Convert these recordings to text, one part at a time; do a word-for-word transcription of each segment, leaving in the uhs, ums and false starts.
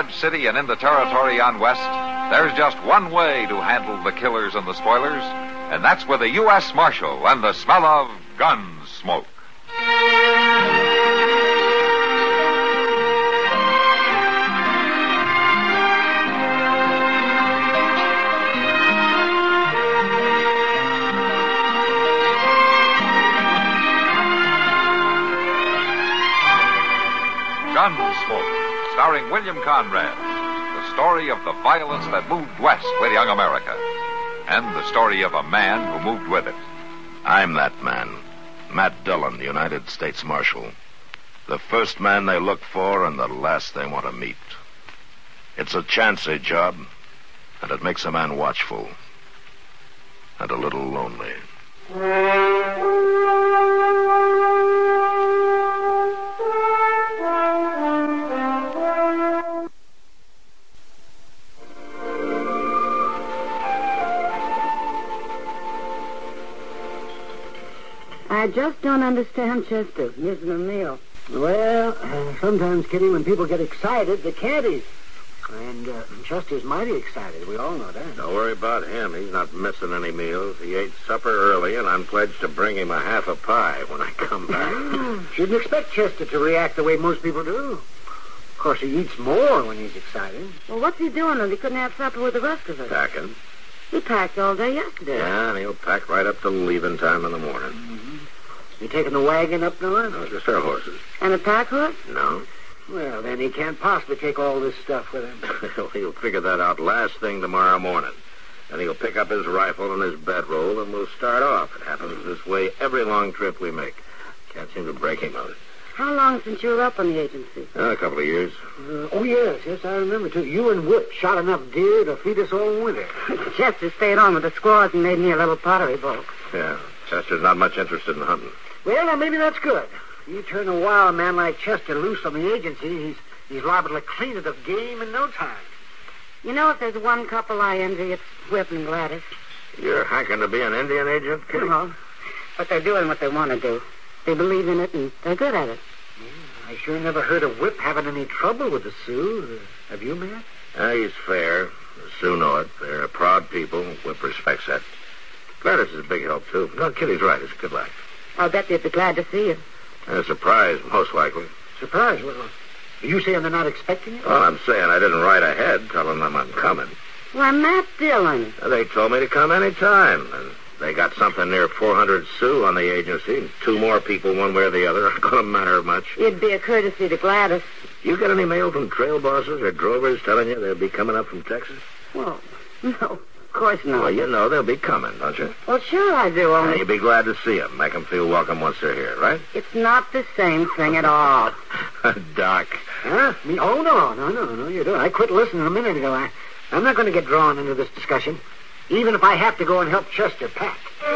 Dodge City and in the territory on west, there's just one way to handle the killers and the spoilers, and that's with a U S Marshal and the smell of gun smoke. Gunsmoke, starring William Conrad. The story of the violence that moved west with young America. And the story of a man who moved with it. I'm that man. Matt Dillon, United States Marshal. The first man they look for and the last they want to meet. It's a chancy job, and it makes a man watchful. And a little lonely. I just don't understand Chester missing a meal. Well, uh, sometimes, Kitty, when people get excited, they can't eat. And uh, Chester's mighty excited. We all know that. Don't worry about him. He's not missing any meals. He ate supper early, and I'm pledged to bring him a half a pie when I come back. Mm, shouldn't expect Chester to react the way most people do. Of course, he eats more when he's excited. Well, what's he doing when he couldn't have supper with the rest of us? Packing. He packed all day yesterday. Yeah, and he'll pack right up to leaving time in the morning. Mm-hmm. You taking the wagon up north? No, just our horses. And a pack horse? No. Well, then he can't possibly take all this stuff with him. He'll figure that out last thing tomorrow morning. Then he'll pick up his rifle and his bedroll, and we'll start off. It happens this way every long trip we make. Can't seem to break him of it. How long since you were up on the agency? Uh, a couple of years. Uh, oh, yes, yes, I remember, too. You and Whip shot enough deer to feed us all winter. Chester stayed on with the squaws and made me a little pottery bowl. Yeah, Chester's not much interested in hunting. Well, now, maybe that's good. You turn a wild man like Chester loose on the agency, he's he's liable to clean it of game in no time. You know, if there's one couple I envy, it's Whip and Gladys. You're hacking to be an Indian agent, Kitty? No, but they're doing what they want to do. They believe in it, and they're good at it. Yeah, I sure never heard of Whip having any trouble with the Sioux. Uh, have you, Matt? Uh, he's fair. The Sioux know it. They're a proud people. Whip respects that. Gladys is a big help, too. No, Kitty's right. It's a good life. I'll bet they'd be glad to see you. A surprise, most likely. Surprise? Well, you saying they're not expecting it? Well, I'm saying I didn't write ahead telling them I'm coming. Why, Matt Dillon. They told me to come any time, and they got something near four hundred Sioux on the agency. Two more people, one way or the other, aren't going to matter much. It'd be a courtesy to Gladys. You got any mail from trail bosses or drovers telling you they'll be coming up from Texas? Well, no. Of course not. Well, you know they'll be coming, don't you? Well, sure I do. Only... Now, you'd be glad to see them. Make them feel welcome once they're here, right? It's not the same thing at all. Doc. Huh? Me? Oh, no, no, no, no, you don't. I quit listening a minute ago. I, I'm not going to get drawn into this discussion, even if I have to go and help Chester pack.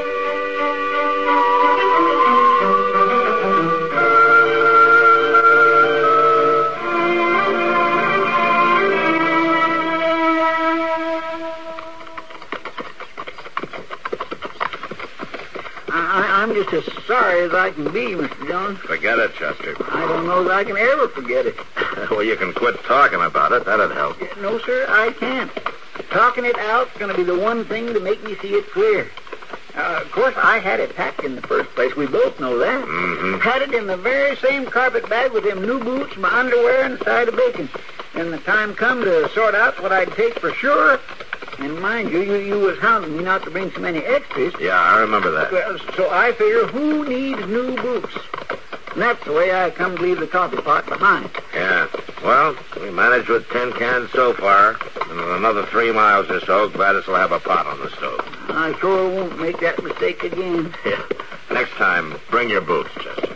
I'm just as sorry as I can be, Mister Jones. Forget it, Chester. I don't know that I can ever forget it. Well, you can quit talking about it. That'd help. No, sir, I can't. Talking it out's going to be the one thing to make me see it clear. Uh, of course, I had it packed in the first place. We both know that. Mm-hmm. Had it in the very same carpet bag with them new boots, my underwear, and a side of bacon. And the time come to sort out what I'd take for sure. And mind you, you, you was hounding me not to bring so many extras. Yeah, I remember that. Well, so I figure, who needs new boots? And that's the way I come to leave the coffee pot behind. Yeah. Well, we managed with ten cans so far. And in another three miles or so, Gladys will have a pot on the stove. I sure won't make that mistake again. Yeah. Next time, bring your boots, Chester.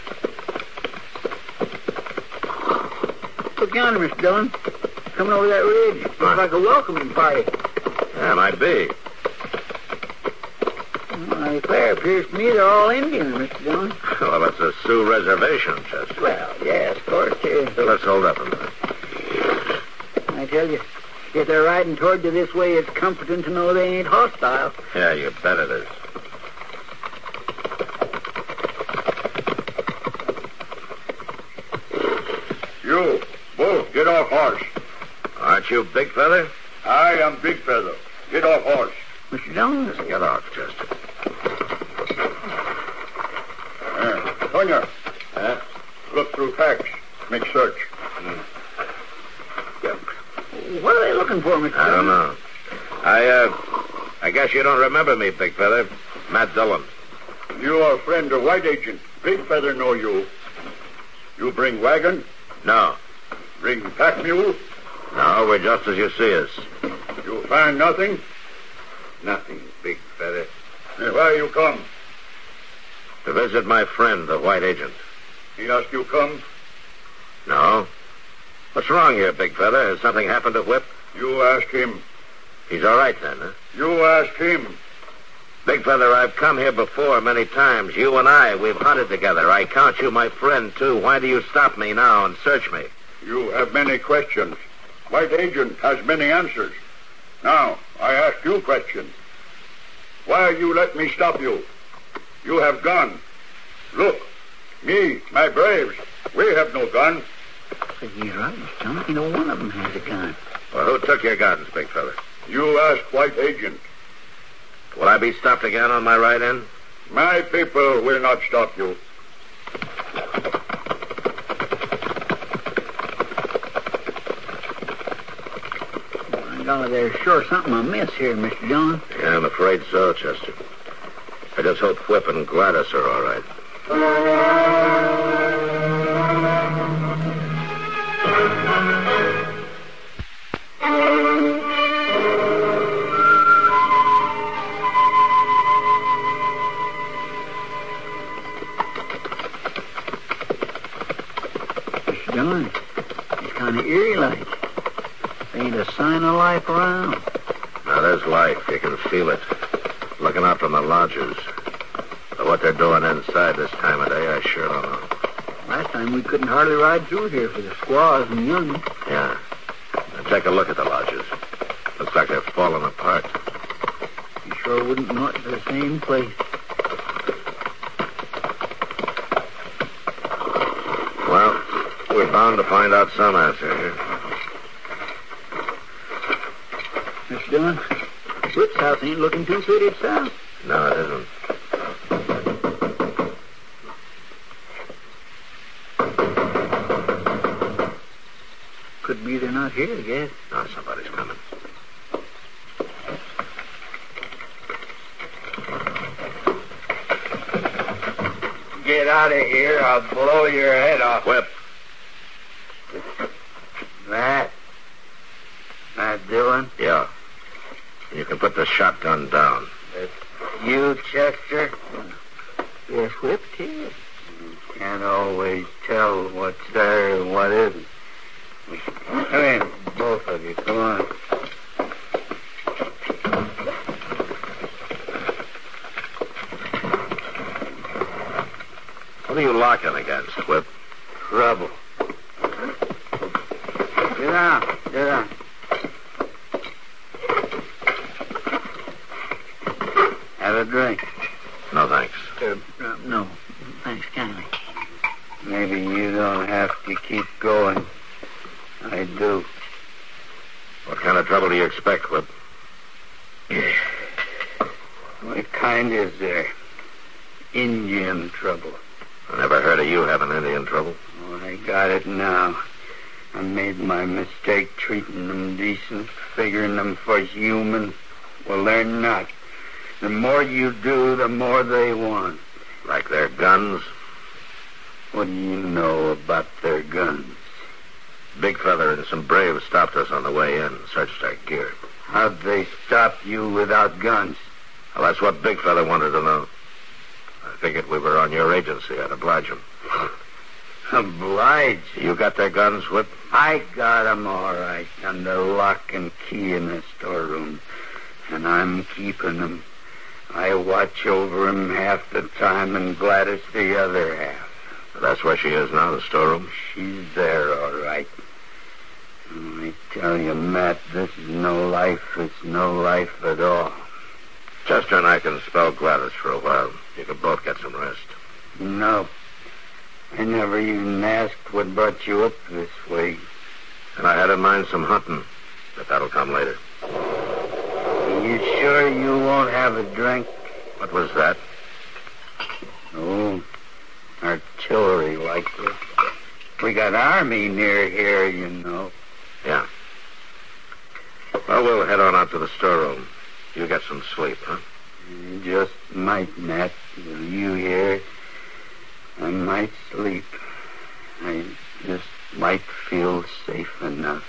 Look yonder, Mister Dillon. Coming over that ridge. Looks huh? like a welcoming party. Yeah, might be. Well, I declare, it appears to me they're all Indians, Mister Dillon. Well, it's a Sioux reservation, Chester. Well, yes, of course. Uh, so let's hold up a minute. I tell you, if they're riding toward you this way, it's comforting to know they ain't hostile. Yeah, you bet it is. You, Bull, get off horse. Aren't you Big Feather? I am Big Feather. Get off horse. Mister Dillon? Get off, Chester. Uh, Tonya. Huh? Look through facts. Make search. What are they looking for, Mister I don't Dillon? know. I, uh, I guess you don't remember me, Big Feather. Matt Dillon. You are a friend of White Agent. Big Feather know you. You bring wagon? No. Bring pack mule? No, we're just as you see us. You find nothing? Nothing, Big Feather. Then why you come? To visit my friend, the White Agent. He ask you come? No. What's wrong here, Big Feather? Has something happened to Whip? You ask him. He's all right then, huh? You ask him. Big Feather, I've come here before many times. You and I, we've hunted together. I count you my friend, too. Why do you stop me now and search me? You have many questions. White Agent has many answers. Now, I ask you questions. Why you let me stop you? You have gun. Look, me, my braves, we have no gun. He's right, Mister Dillon. You know, one of them has a gun. Well, who took your guns, Big Feather? You ask White Agent. Will I be stopped again on my ride in? My people will not stop you. My golly, there's sure something amiss here, Mister Dillon. Yeah, I'm afraid so, Chester. I just hope Whip and Gladys are all right. Mister Dillon, it's kind of eerie like. Ain't a sign of life around. Now, there's life. You can feel it. Looking out from the lodges. But what they're doing inside this time of day, I sure don't know. Last time we couldn't hardly ride through here for the squaws and young. Yeah. Now, take a look at the lodges. Looks like they're falling apart. You sure wouldn't know it's the same place. Well, we're bound to find out some answer here. Mister Dillon, Whip's house ain't looking too fitted south. No, it isn't. Could be they're not here, I guess. No, somebody's coming. Get out of here. I'll blow your head off. Whip. Matt. Matt Dillon. Yeah. You can put the shotgun down. You, Chester? Yes, Whip, too. Can't always tell what's there and what isn't. Come in, both of you. Come on. What are you locking against, Whip? Trouble. Sit down. Sit down. Have a drink. No, thanks. Uh, uh, no. Thanks kindly. Maybe you don't have to keep going. I do. What kind of trouble do you expect, Whip? What kind is there? Indian trouble. I never heard of you having Indian trouble. Oh, I got it now. I made my mistake treating them decent, figuring them for human. Well, they're not. The more you do, the more they want. Like their guns? What do you know about their guns? Big Feather and some braves stopped us on the way in, searched our gear. How'd they stop you without guns? Well, that's what Big Feather wanted to know. I figured we were on your agency. I'd oblige him. Oblige? You got their guns, Whip? I got 'em all right, under lock and key in the storeroom. And I'm keeping 'em. I watch over 'em half the time and Gladys the other half. That's where she is now, the storeroom? She's there, all right. I tell you, Matt, this is no life. It's no life at all. Chester and I can spell Gladys for a while. You can both get some rest. No. I never even asked what brought you up this way. And I had in mind some hunting. but that'll come later. You sure you won't have a drink? What was that? Oh, artillery likely. We got army near here, you know. Yeah. Well, we'll head on out to the storeroom. You get some sleep, huh? You just might, Matt. With you here, I might sleep. I just might feel safe enough.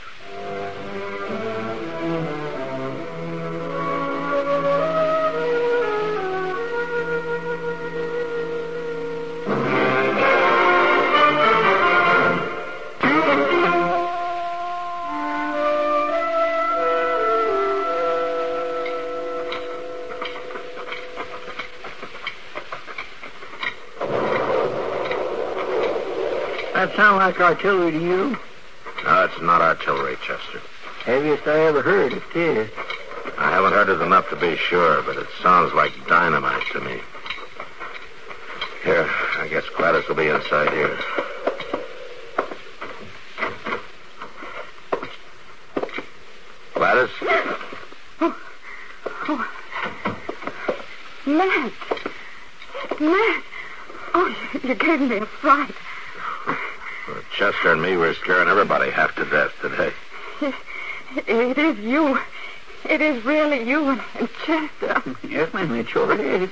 That sound like artillery to you? No, it's not artillery, Chester. Heaviest I ever heard, it is. I haven't heard it enough to be sure, but it sounds like dynamite to me. Here, I guess Gladys will be inside here. Gladys? Oh, oh. Matt. Matt. Oh, you gave me a fright. Well, Chester and me were scaring everybody half to death today. It, it is you. It is really you and, and Chester. Yes, ma'am, it sure is.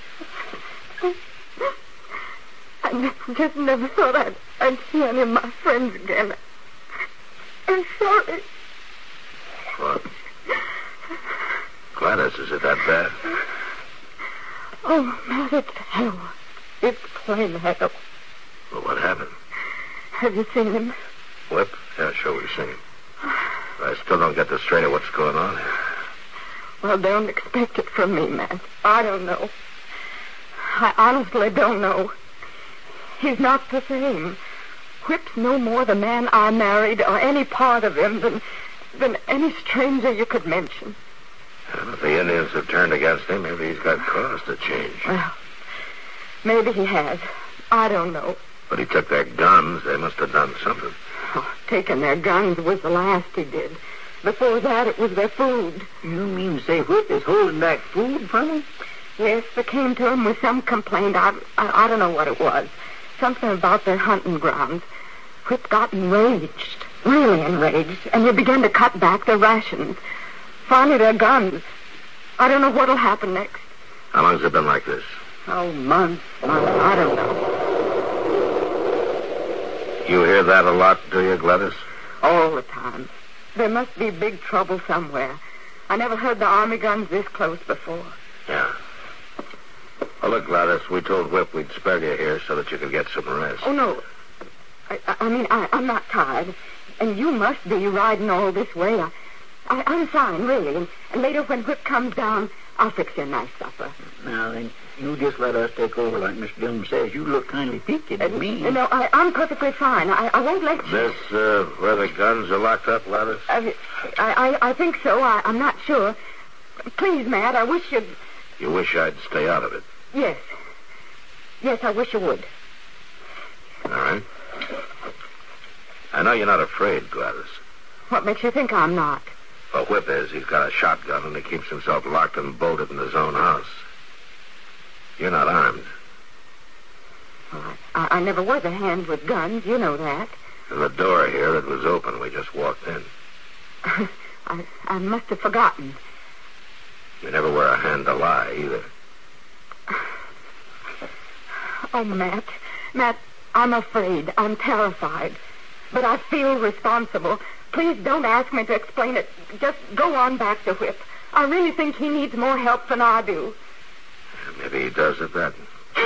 I ne- just never thought I'd, I'd see any of my friends again. I'm sorry. What? Gladys, is it that bad? Oh, Matt, it's hell. It's plain hell. Well, what happened? Have you seen him? Whip? Yeah, sure, we've seen him. I still don't get the straight of what's going on here. Well, don't expect it from me, Matt. I don't know. I honestly don't know. He's not the same. Whip's no more the man I married or any part of him than, than any stranger you could mention. Well, if the Indians have turned against him, maybe he's got cause to change. Well, maybe he has. I don't know. But he took their guns. They must have done something. Oh, taking their guns was the last he did. Before that, it was their food. You mean to say Whip is holding back food from him? Yes, they came to him with some complaint. I, I, I don't know what it was. Something about their hunting grounds. Whip got enraged, really enraged, and he began to cut back their rations. Finally, their guns. I don't know what'll happen next. How long's it been like this? Oh, months, months. I don't know. You hear that a lot, do you, Gladys? All the time. There must be big trouble somewhere. I never heard the army guns this close before. Yeah. Well, look, Gladys, we told Whip we'd spare you here so that you could get some rest. Oh, no. I, I mean, I, I'm not tired. And you must be riding all this way. I, I, I'm fine, really. And, and later when Whip comes down, I'll fix you a nice supper. Now, then, you just let us take over like Mister Dillon says. You look kindly peaked at me. Uh, no, I, I'm perfectly fine. I, I won't let you... This, uh, where the guns are locked up, Gladys? I, I, I think so. I, I'm not sure. Please, Matt, I wish you'd... You wish I'd stay out of it? Yes. Yes, I wish you would. All right. I know you're not afraid, Gladys. What makes you think I'm not? Well, Whip is. He's got a shotgun, and he keeps himself locked and bolted in his own house. You're not armed. Well, I, I never was a hand with guns. You know that. And the door here, it was open. We just walked in. I, I must have forgotten. You never were a hand to lie, either. Oh, Matt. Matt, I'm afraid. I'm terrified. But I feel responsible. Please don't ask me to explain it. Just go on back to Whip. I really think he needs more help than I do. Maybe he does at that.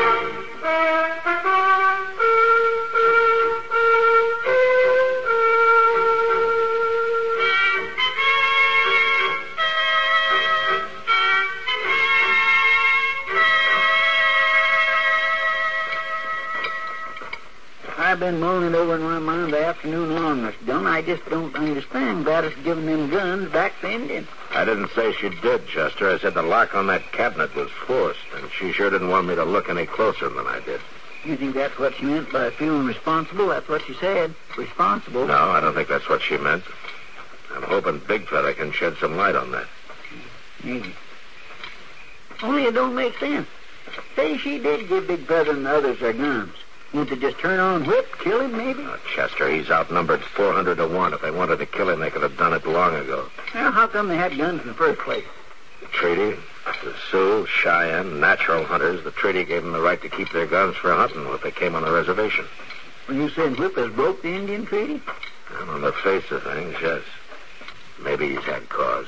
I've been mulling it over in my mind the afternoon long, Mister Dillon. I just don't understand Gladys giving them guns back to Indians. I didn't say she did, Chester. I said the lock on that cabinet was forced, and she sure didn't want me to look any closer than I did. You think that's what she meant by feeling responsible? That's what she said. Responsible? No, I don't think that's what she meant. I'm hoping Big Feather can shed some light on that. Maybe. Only it don't make sense. Say she did give Big Feather and the others their guns. Won't they just turn on Whip, kill him, maybe? Oh, Chester, he's outnumbered four hundred to one. If they wanted to kill him, they could have done it long ago. Well, how come they had guns in the first place? The treaty, the Sioux, Cheyenne, natural hunters, the treaty gave them the right to keep their guns for hunting if they came on the reservation. When you saying Whip has broke the Indian treaty? And on the face of things, yes. Maybe he's had cause.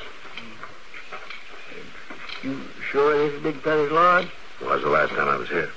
You sure this is Big Feather's lodge? It was the last time I was here.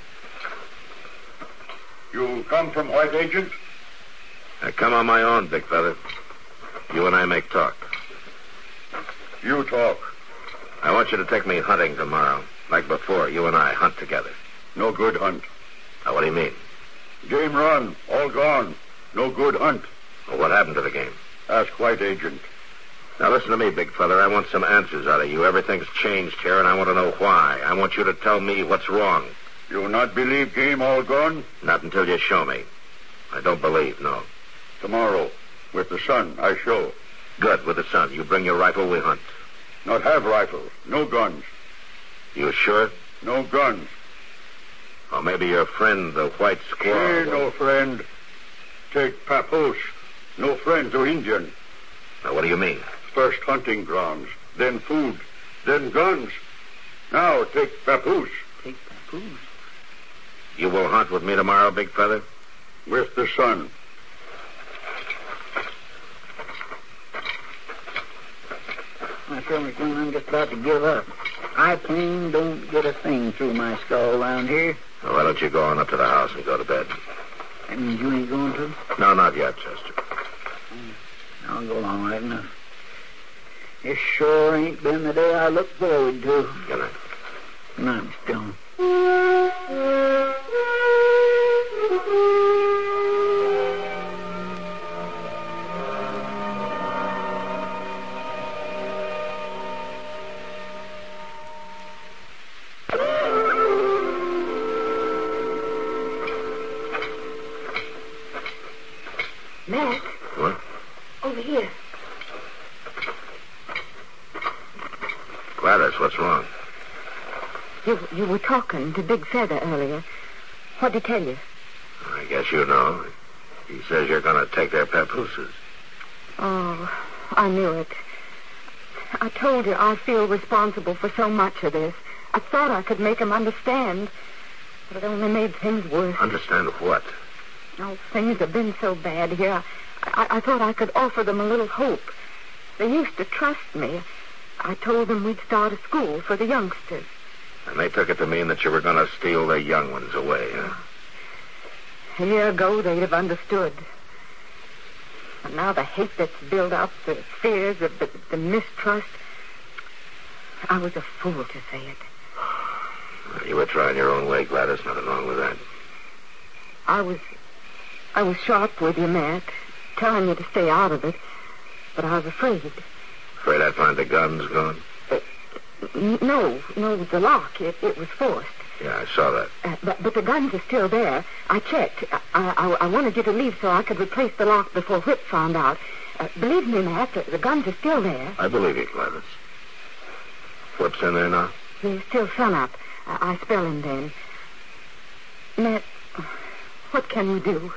You come from White Agent? I come on my own, Big Feather. You and I make talk. You talk. I want you to take me hunting tomorrow. Like before, you and I hunt together. No good hunt. Now, what do you mean? Game run. All gone. No good hunt. Well, what happened to the game? Ask White Agent. Now, listen to me, Big Feather. I want some answers out of you. Everything's changed here, and I want to know why. I want you to tell me what's wrong. You not believe game all gone? Not until you show me. I don't believe, no. Tomorrow, with the sun, I show. Good, with the sun. You bring your rifle, we hunt. Not have rifle. No guns. You sure? No guns. Or maybe your friend, the white squaw... Hey, no friend. Take Papoose. No friend to Indian. Now, what do you mean? First hunting grounds, then food, then guns. Now take Papoose. Take Papoose? You will hunt with me tomorrow, Big Feather? With the sun. My friend McClellan, I'm just about to give up. I plain don't get a thing through my skull around here. Well, why don't you go on up to the house and go to bed? That means you ain't going to? No, not yet, Chester. I'll go along right enough. This sure ain't been the day I looked forward to. Good night. Good night, Mister Dillon. Matt. What? Over here. Gladys, what's wrong? You you were talking to Big Feather earlier. What'd he tell you? I guess you know. He says you're going to take their papooses. Oh, I knew it. I told you I feel responsible for so much of this. I thought I could make him understand, but it only made things worse. Understand what? Oh, things have been so bad here. I, I thought I could offer them a little hope. They used to trust me. I told them we'd start a school for the youngsters. And they took it to mean that you were going to steal the young ones away, huh? A year ago, they'd have understood. And now the hate that's built up, the fears, the, the, the mistrust. I was a fool to say it. You were trying your own way, Gladys. Nothing wrong with that. I was... I was sharp with you, Matt, telling you to stay out of it, but I was afraid. Afraid I'd find the guns gone? Uh, n- no, no, the lock, it, it was forced. Yeah, I saw that. Uh, but, but the guns are still there. I checked. I, I, I wanted you to leave so I could replace the lock before Whip found out. Uh, believe me, Matt, the, the guns are still there. I believe you, Gladys. Whip's in there now? He's still sun up. I, I spell him then. Matt, what can you do?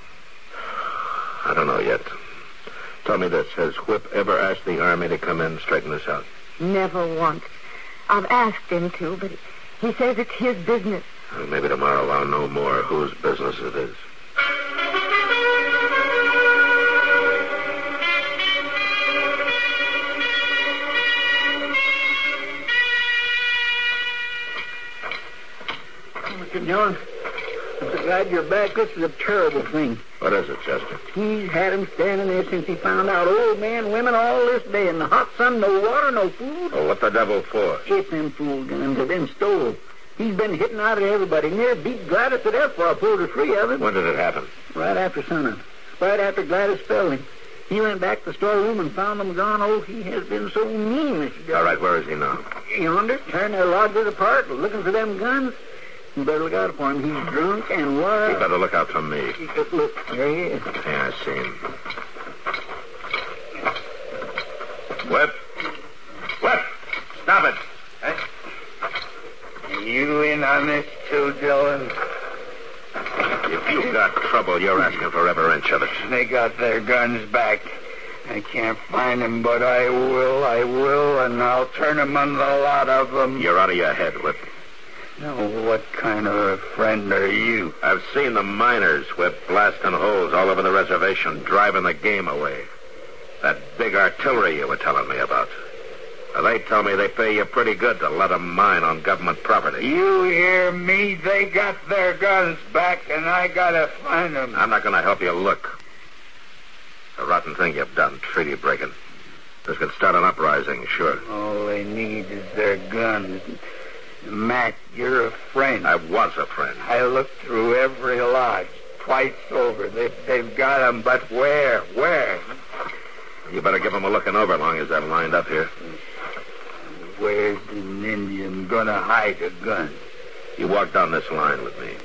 I don't know yet. Tell me this. Has Whip ever asked the Army to come in and straighten this out? Never once. I've asked him to, but he says it's his business. Well, maybe tomorrow I'll know more whose business it is. Mister Dillon, I'm so glad you're back. This is a terrible thing. What is it, Chester? He's had him standing there since he found out old men, women, all this day in the hot sun, no water, no food. Oh, what the devil for? If them fool guns have been stole. He's been hitting out at everybody. Near beat Gladys to death before I pulled her free of him. When did it happen? Right after sunup. Right after Gladys spelled him. He went back to the storeroom and found them gone. Oh, he has been so mean, Mister Dillon. All right, where is he now? Yonder, tearing their lodges apart, looking for them guns. You better look out for him. He's drunk and wild. You better look out for me. Look, there he is. Yeah, I see him. Whip. Whip. Stop it. Huh? You in on this too, Dillon? If you've got trouble, you're asking for every inch of it. They got their guns back. I can't find them, but I will, I will, and I'll turn them on the lot of them. You're out of your head, Whip. Now, what kind of a friend are you? I've seen the miners, Whip, blasting holes all over the reservation, driving the game away. That big artillery you were telling me about. Now, they tell me they pay you pretty good to let them mine on government property. You hear me? They got their guns back, and I gotta find them. I'm not gonna help you look. A rotten thing you've done, treaty breaking. This could start an uprising, sure. All they need is their guns. Matt, you're a friend. I was a friend. I looked through every lodge, twice over. They, they've got them, but where? Where? You better give them a looking over long as they're lined up here. Where's an Indian gonna hide a gun? You walk down this line with me.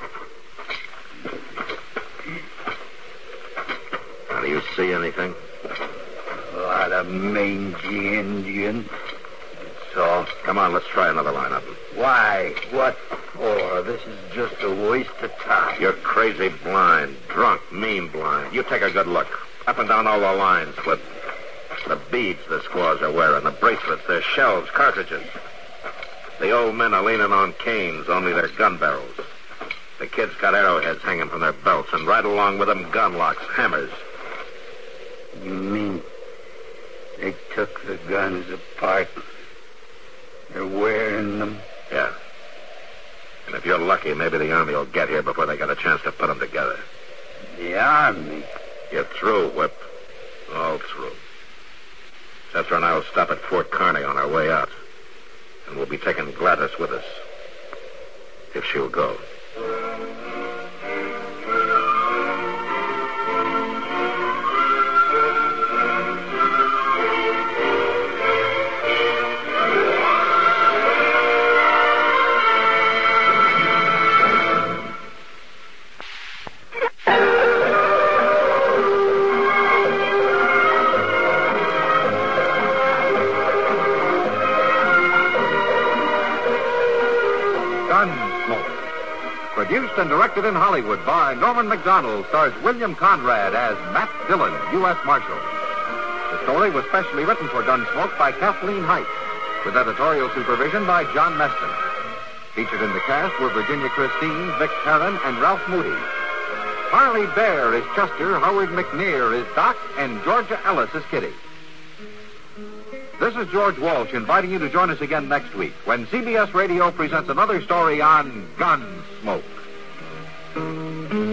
Now, do you see anything? A lot of mangy Indians. That's all. Come on, let's try another lineup. Why? What for? This is just a waste of time. You're crazy blind, drunk, mean blind. You take a good look. Up and down all the lines with the beads the squaws are wearing, the bracelets, their shells, cartridges. The old men are leaning on canes, only their gun barrels. The kids got arrowheads hanging from their belts, and right along with them, gun locks, hammers. You mean they took the guns apart? They're wearing them? Yeah. And if you're lucky, maybe the Army will get here before they get a chance to put them together. The Army? You're through, Whip. All through. Chester and I will stop at Fort Kearny on our way out. And we'll be taking Gladys with us. If she'll go. Produced and directed in Hollywood by Norman Macdonald, stars William Conrad as Matt Dillon, U S Marshal. The story was specially written for Gunsmoke by Kathleen Height, with editorial supervision by John Meston. Featured in the cast were Virginia Christine, Vic Perrin, and Ralph Moody. Harley Bear is Chester, Howard McNear is Doc, and Georgia Ellis is Kitty. This is George Walsh inviting you to join us again next week when C B S Radio presents another story on Gunsmoke.